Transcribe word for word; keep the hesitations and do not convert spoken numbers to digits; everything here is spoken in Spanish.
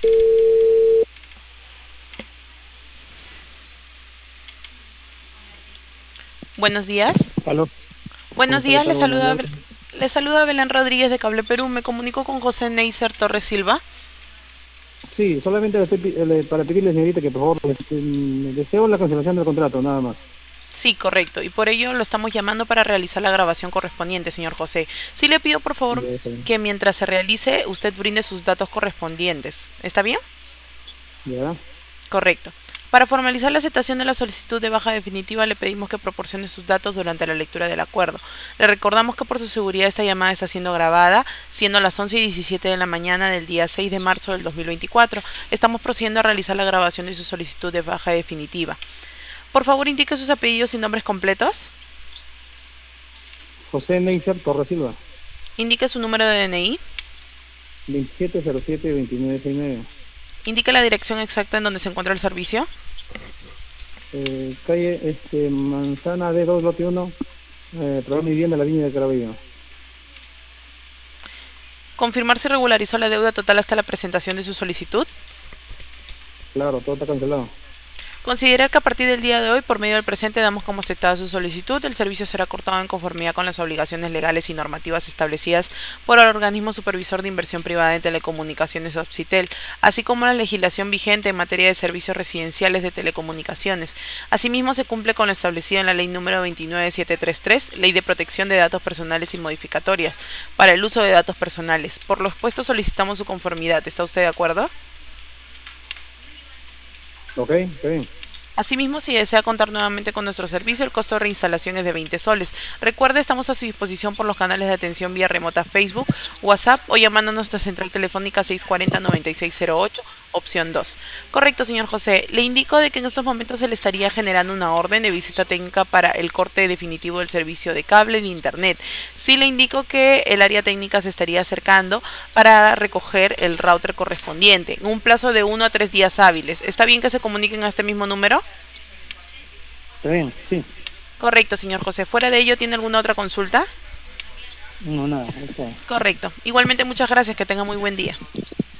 Buenos días. Aló, ¿cómo Buenos está? ¿Qué días, le tal? Buenos saluda, días. Bel- le saluda Belén Rodríguez de Cable Perú. Me comunico con José Neiser Torres Silva. Sí, solamente le estoy pi- le- para pedirle, señorita, que por favor este, mm, deseo la cancelación del contrato, nada más. Sí, correcto. Y por ello lo estamos llamando para realizar la grabación correspondiente, señor José. Sí le pido, por favor, Ya está bien. que mientras se realice, usted brinde sus datos correspondientes. ¿Está bien? ¿Ya? Correcto. Para formalizar la aceptación de la solicitud de baja definitiva, le pedimos que proporcione sus datos durante la lectura del acuerdo. Le recordamos que por su seguridad esta llamada está siendo grabada, siendo las once y diecisiete de la mañana del día seis de marzo del dos mil veinticuatro. Estamos procediendo a realizar la grabación de su solicitud de baja definitiva. Por favor, indique sus apellidos y nombres completos. José Neisser Torres Silva, Indique su número de D N I. veintisiete cero siete veintinueve sesenta y nueve. Indique la dirección exacta en donde se encuentra el servicio. Eh, calle este, Manzana D dos, lote uno, eh, programa de vivienda, la línea de Caraballo. Confirmar si regularizó la deuda total hasta la presentación de su solicitud. Claro, todo está cancelado. Considerar que a partir del día de hoy, por medio del presente, damos como aceptada su solicitud. El servicio será cortado en conformidad con las obligaciones legales y normativas establecidas por el organismo supervisor de inversión privada en telecomunicaciones OPSITEL, así como la legislación vigente en materia de servicios residenciales de telecomunicaciones. Asimismo, se cumple con lo establecido en la Ley número veintinueve mil setecientos treinta y tres, Ley de Protección de Datos Personales y Modificatorias, para el uso de datos personales. Por lo expuesto, solicitamos su conformidad. ¿Está usted de acuerdo? Ok, está bien. Asimismo, si desea contar nuevamente con nuestro servicio, el costo de reinstalación es de veinte soles. Recuerde, estamos a su disposición por los canales de atención vía remota Facebook, WhatsApp o llamando a nuestra central telefónica seiscientos cuarenta, noventa y seis cero ocho, opción dos. Correcto, señor José. Le indico de que en estos momentos se le estaría generando una orden de visita técnica para el corte definitivo del servicio de cable de Internet. Sí le indico que el área técnica se estaría acercando para recoger el router correspondiente en un plazo de uno a tres días hábiles. ¿Está bien que se comuniquen a este mismo número? Está bien, sí. Correcto, señor José. ¿Fuera de ello tiene alguna otra consulta? No, nada, está. Correcto. Igualmente, muchas gracias. Que tenga muy buen día.